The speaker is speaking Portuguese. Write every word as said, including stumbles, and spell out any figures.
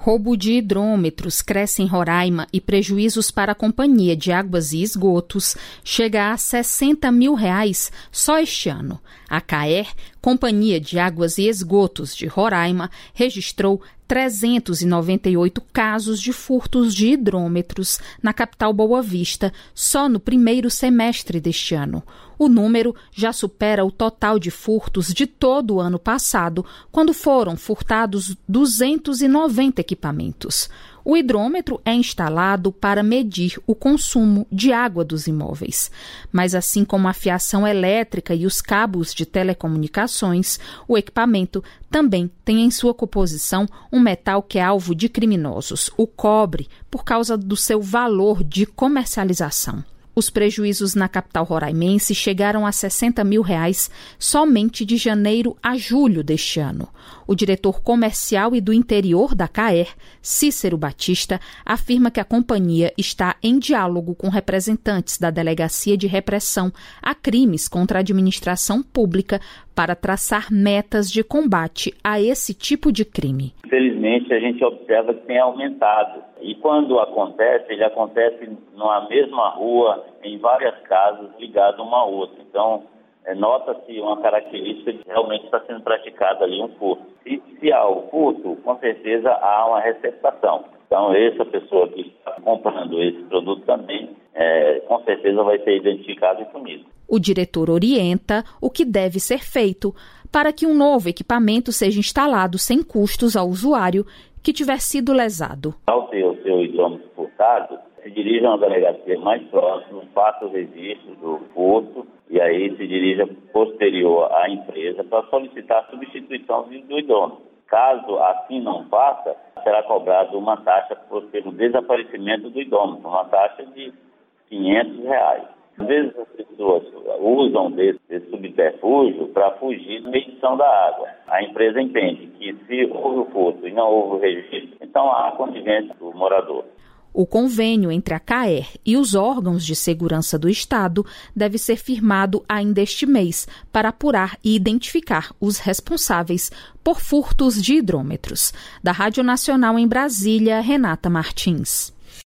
Roubo de hidrômetros cresce em Roraima e prejuízos para a Companhia de Águas e Esgotos chega a sessenta mil reais só este ano. A CAER, Companhia de Águas e Esgotos de Roraima, registrou trezentos e noventa e oito casos de furtos de hidrômetros na capital Boa Vista só no primeiro semestre deste ano. O número já supera o total de furtos de todo o ano passado, quando foram furtados duzentos e noventa equipamentos. O hidrômetro é instalado para medir o consumo de água dos imóveis. Mas assim como a fiação elétrica e os cabos de telecomunicações, o equipamento também tem em sua composição um metal que é alvo de criminosos, o cobre, por causa do seu valor de comercialização. Os prejuízos na capital roraimense chegaram a sessenta mil reais somente de janeiro a julho deste ano. O diretor comercial e do interior da CAER, Cícero Batista, afirma que a companhia está em diálogo com representantes da Delegacia de Repressão a Crimes contra a Administração Pública para traçar metas de combate a esse tipo de crime. Infelizmente, a gente observa que tem aumentado. E quando acontece, ele acontece numa mesma rua, em várias casas, ligado uma a outra. Então, é, nota-se uma característica de que realmente está sendo praticado ali um furto. Se, se há o furto, com certeza há uma receptação. Então, essa pessoa que está comprando esse produto também, é, com certeza vai ser identificado e punido. O diretor orienta o que deve ser feito para que um novo equipamento seja instalado sem custos ao usuário que tiver sido lesado. Ao ter o seu hidrômetro furtado, se dirija a uma delegacia mais próxima, faça o registro do furto e aí se dirija posterior à empresa para solicitar a substituição do hidrômetro. Caso assim não faça, será cobrado uma taxa pelo desaparecimento do hidrômetro, uma taxa de quinhentos reais. Às vezes as pessoas usam desse, desse subterfúgio para fugir da medição da água. A empresa entende que se houve o furto e não houve o registro, então há a conivência do morador. O convênio entre a CAER e os órgãos de segurança do Estado deve ser firmado ainda este mês para apurar e identificar os responsáveis por furtos de hidrômetros. Da Rádio Nacional em Brasília, Renata Martins.